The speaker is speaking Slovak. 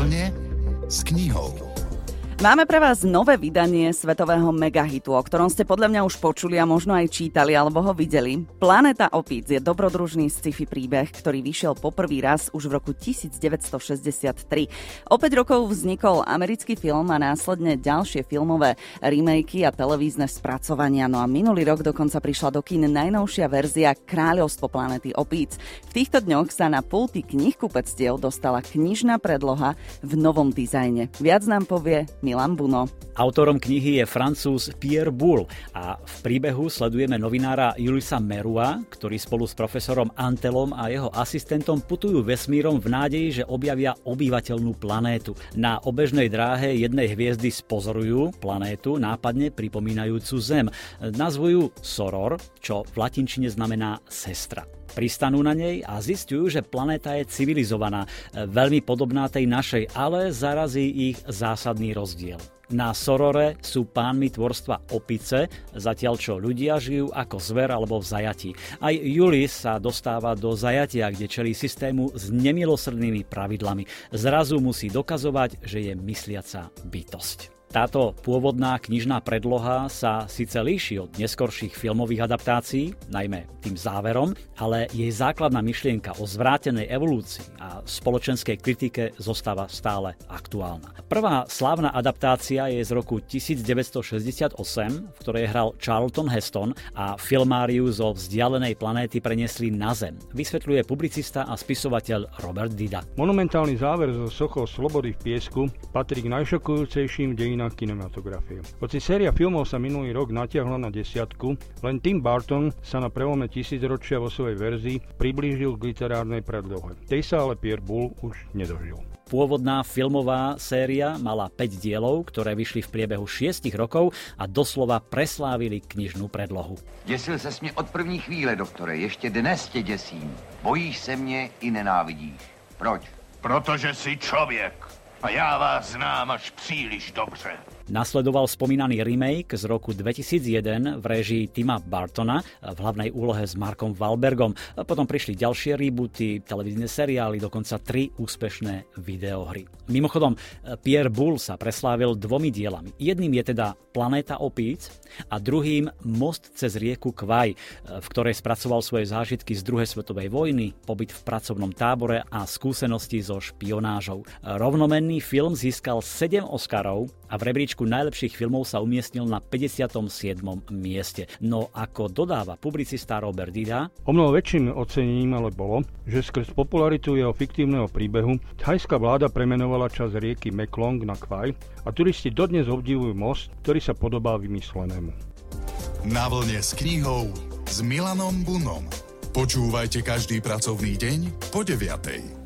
vlne s knihou. Máme pre vás nové vydanie svetového megahitu, o ktorom ste podľa mňa už počuli a možno aj čítali alebo ho videli. Planéta opíc je dobrodružný sci-fi príbeh, ktorý vyšiel poprvý raz už v roku 1963. O 5 rokov vznikol americký film a následne ďalšie filmové remakey a televízne spracovania. No a minulý rok dokonca prišla do kín najnovšia verzia Kráľovstvo planéty opíc. V týchto dňoch sa na pulty knihkupectiev dostala knižná predloha v novom dizajne. Viac nám povie Milan Buno. Autorom knihy je Francúz Pierre Boulle a v príbehu sledujeme novinára Julisa Merua, ktorý spolu s profesorom Antelom a jeho asistentom putujú vesmírom v nádeji, že objavia obyvateľnú planétu. Na obežnej dráhe jednej hviezdy spozorujú planétu nápadne pripomínajúcu Zem. Nazvujú Soror, čo v latinčine znamená sestra. Pristanú na nej a zistujú, že planéta je civilizovaná, veľmi podobná tej našej, ale zarazí ich zásadný rozdiel. Na Sorore sú pánmi tvorstva opice, zatiaľ čo ľudia žijú ako zver alebo v zajatí. Aj Julis sa dostáva do zajatia, kde čelí systému s nemilosrdnými pravidlami. Zrazu musí dokazovať, že je mysliaca bytosť. Táto pôvodná knižná predloha sa síce líši od neskorších filmových adaptácií, najmä tým záverom, ale jej základná myšlienka o zvrátenej evolúcii a spoločenskej kritike zostáva stále aktuálna. Prvá slávna adaptácia je z roku 1968, v ktorej hral Charlton Heston a filmáriu zo vzdialenej planéty preniesli na Zem, vysvetľuje publicista a spisovateľ Robert Dida. Monumentálny záver zo sochou Slobody v piesku patrí k najšokujúcejším dejinám kinematografie. Hoci séria filmov sa minulý rok natiahla na 10, len Tim Burton sa na prelome tisícročia vo svojej verzii priblížil k literárnej predlohe. Tej sa ale Pierre Boulle už nedožil. Pôvodná filmová séria mala 5 dielov, ktoré vyšli v priebehu 6 rokov a doslova preslávili knižnú predlohu. Děsil ses mě od první chvíle, doktore, ještě dnes tě děsím. Bojíš se mě i nenávidíš. Proč? Protože jsi člověk. A já vás znám až příliš dobře. Nasledoval spomínaný remake z roku 2001 v réžii Tima Burtona v hlavnej úlohe s Markom Wahlbergom. Potom prišli ďalšie rebooty, televízne seriály, dokonca 3 úspešné videohry. Mimochodom, Pierre Boulle sa preslávil 2 dielami. Jedným je teda Planéta opíc a druhým Most cez rieku Kwai, v ktorej spracoval svoje zážitky z druhej svetovej vojny, pobyt v pracovnom tábore a skúsenosti so špionážou. Rovnomenný film získal 7 Oscarov a v rebríčku najlepších filmov sa umiestnil na 57. mieste. No ako dodáva publicista Robert Dida, o mnoho väčším ocenením ale bolo, že skrz popularitu jeho fiktívneho príbehu thajská vláda premenovala časť rieky Mekong na Kwai a turisti dodnes obdivujú most, ktorý sa podobá vymyslenému. Na vlne s knihou s Milanom Bunom. Počúvajte každý pracovný deň po 9:00.